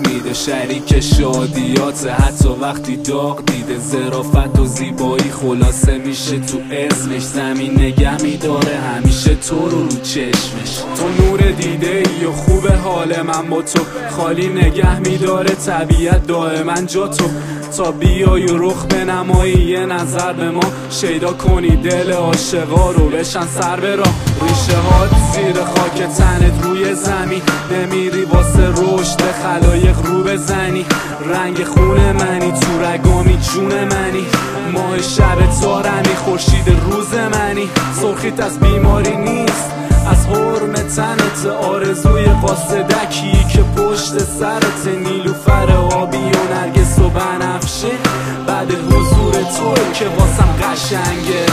میده، شریک شادیات حتی وقتی داغ دیده. ظرافت و زیبایی خلاصه میشه تو اسمش، زمین نگه میداره همیشه تو رو چشمش. تو نور دیده ای و خوب حال من با تو، خالی نگه میداره طبیعت دائما جا تو. تا بیای و رخ بنمایی یه نظر به ما، شیدا کنی دل عاشقا رو بشن سر به راه. ریشه هات زیر خاک تنت روی زمین، نمیری واسه رشد خلایق رو بزنی. رنگ خون منی تو رگامی جون منی، ماه شب تارمی خورشید روز منی. سرخیت از بیماری نیست از حرم تنت، آرزوی قاصدکی که پشت سرت. نیلوفر آبی و نرگس و بنفشه بعد حضور توی که واسم قشنگه.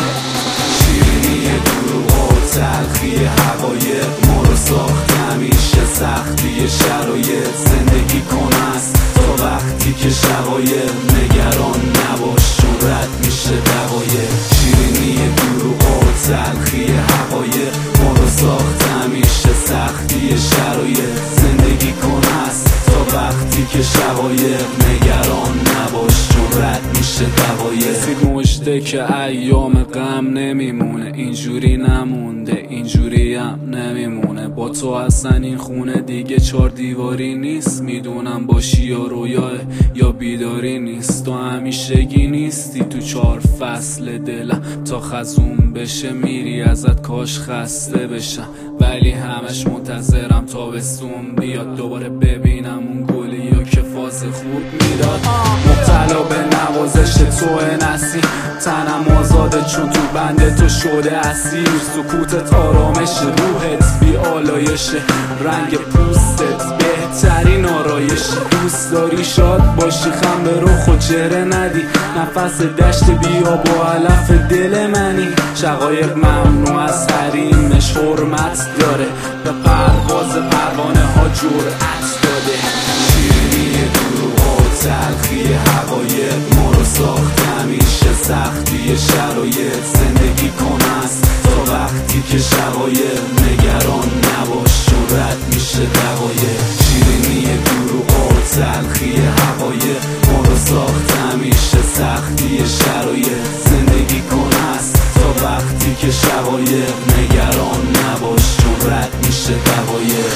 شیرینی دروغ و تلخی حقایق ما رو ساخت همیشه سختی شرایط. زندگی کن است تا وقتی که شقایق، نگران نباش چون رد میشه دقایق. شیرینی دروغ و تلخی حقایق ما رو ساخت همیشه سختی شرایط. زندگی کن است تا وقتی که شقایق، نگران نباش چون رد میشه دقایق. سی مجده که ایام غم نمیمونه، اینجوری نمونده اینجوری هم نمیمونه. با تو اصلا این خونه دیگه چار دیواری نیست، میدونم باشی یا رویاه یا بیداری نیست. تو همیشگی نیستی تو 4 فصل دلم، تا خزون بشه میری ازت کاش خسته بشم. ولی همش منتظرم تابستون بیاد دوباره ببینم اون گلی یا که فاز خوب میداد. مبتلا به نوازش تو نسی، تنم آزاده چون تو بنده تو شده اسیر. سکوتت آرامش روحت بی آلایشه، رنگ پوستت بهترین آرایش. دوست داری شاد باشی خم به رخ و چهره ندی، نفس دشت بیا با علف دل منی. شقایق ممنوع از حریمش حرمت داره، به پرواز پروانه ها جرأت داده. شیرینی دروغ و تلخی حقایق ما رو ساخت همیشه سختی شرایط. زندگی کن است تا وقتی که شقایق، نگران نباش چون رد میشه دقایق. شیرینی دروغ و تلخی حقایق ما رو ساخت همیشه سختی شرایط. زندگی کن است تا وقتی که شقایق، نگران نباش چون رد میشه دقایق.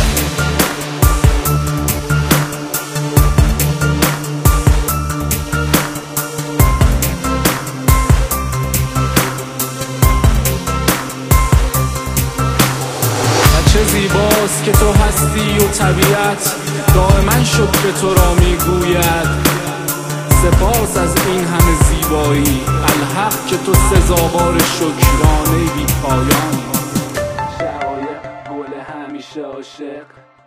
چه زیباست که تو هستی و طبیعت دائما شکر تو را میگوید. سپاس از این همه زیبایی، الحق که تو سزاوار شکرانه بی پایان. شقایق گل همیشه عاشق.